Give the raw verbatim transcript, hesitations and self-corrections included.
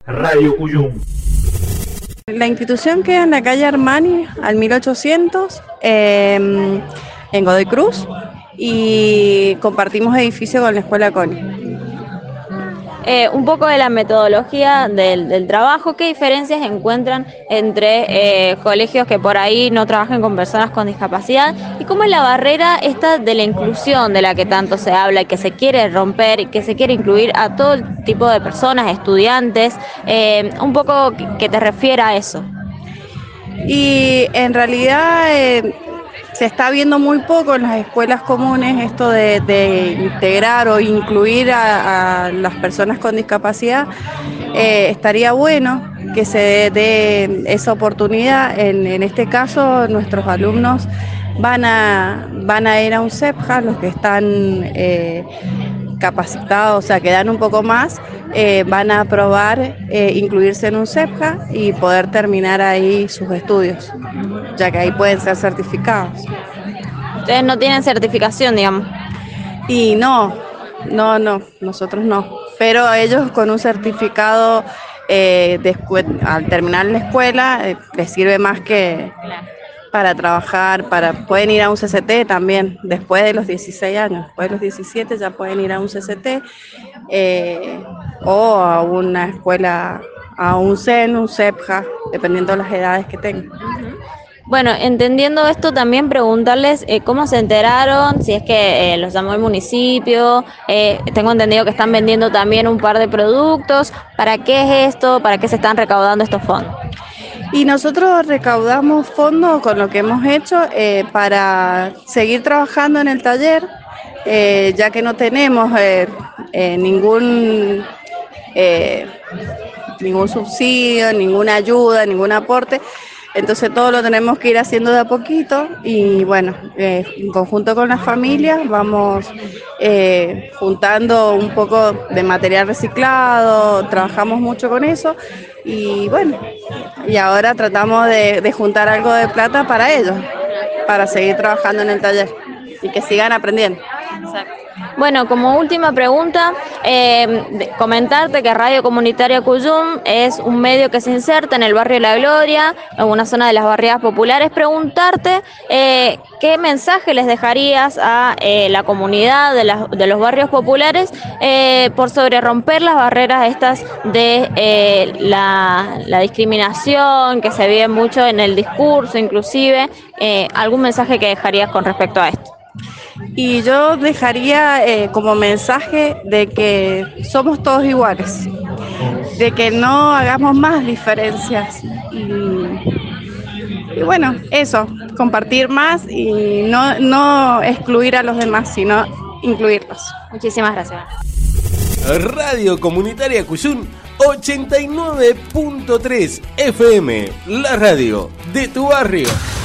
Radio Cuyum. La institución queda en la calle Armani, al mil ochocientos, eh, en Godoy Cruz, y compartimos edificio con la Escuela Coni. Eh, un poco de la metodología del, del trabajo, ¿qué diferencias encuentran entre eh, colegios que por ahí no trabajan con personas con discapacidad? ¿Y cómo es la barrera esta de la inclusión de la que tanto se habla y que se quiere romper y que se quiere incluir a todo tipo de personas, estudiantes? Eh, un poco que te refiera a eso. Y en realidad eh, se está viendo muy poco en las escuelas comunes esto de, de integrar o incluir a, a las personas con discapacidad. Eh, estaría bueno que se dé esa oportunidad. En, en este caso, nuestros alumnos van a, van a ir a un CEPJA, los que están eh, capacitados, o sea, que dan un poco más, eh, van a aprobar eh, incluirse en un CEPJA y poder terminar ahí sus estudios, ya que ahí pueden ser certificados. Ustedes no tienen certificación, digamos. Y no, no, no, nosotros no, pero ellos con un certificado eh, de escu- al terminar la escuela eh, les sirve más que para trabajar, para pueden ir a un C C T también, después de los dieciséis años, después de los diecisiete ya pueden ir a un C C T eh, o a una escuela, a un C E N, un CEPJA, dependiendo de las edades que tengan. Bueno, entendiendo esto, también preguntarles eh, cómo se enteraron, si es que eh, los llamó el municipio, eh, tengo entendido que están vendiendo también un par de productos, ¿para qué es esto? ¿Para qué se están recaudando estos fondos? Y nosotros recaudamos fondos con lo que hemos hecho eh, para seguir trabajando en el taller, eh, ya que no tenemos eh, eh, ningún, eh, ningún subsidio, ninguna ayuda, ningún aporte. Entonces todo lo tenemos que ir haciendo de a poquito y bueno, eh, en conjunto con las familias vamos eh, juntando un poco de material reciclado, trabajamos mucho con eso y bueno, y ahora tratamos de, de juntar algo de plata para ellos, para seguir trabajando en el taller y que sigan aprendiendo. Exacto. Bueno, como última pregunta, eh, de, comentarte que Radio Comunitaria Cuyum es un medio que se inserta en el barrio La Gloria, en una zona de las barriadas populares. Preguntarte eh, qué mensaje les dejarías a eh, la comunidad de, la, de los barrios populares eh, por sobre romper las barreras estas de eh, la, la discriminación que se vive mucho en el discurso, inclusive. Eh, ¿algún mensaje que dejarías con respecto a esto? Y yo dejaría eh, como mensaje de que somos todos iguales, de que no hagamos más diferencias y, y bueno, eso, compartir más y no, no excluir a los demás, sino incluirlos. Muchísimas gracias. Radio Comunitaria Cuyum ochenta y nueve punto tres F M, la radio de tu barrio.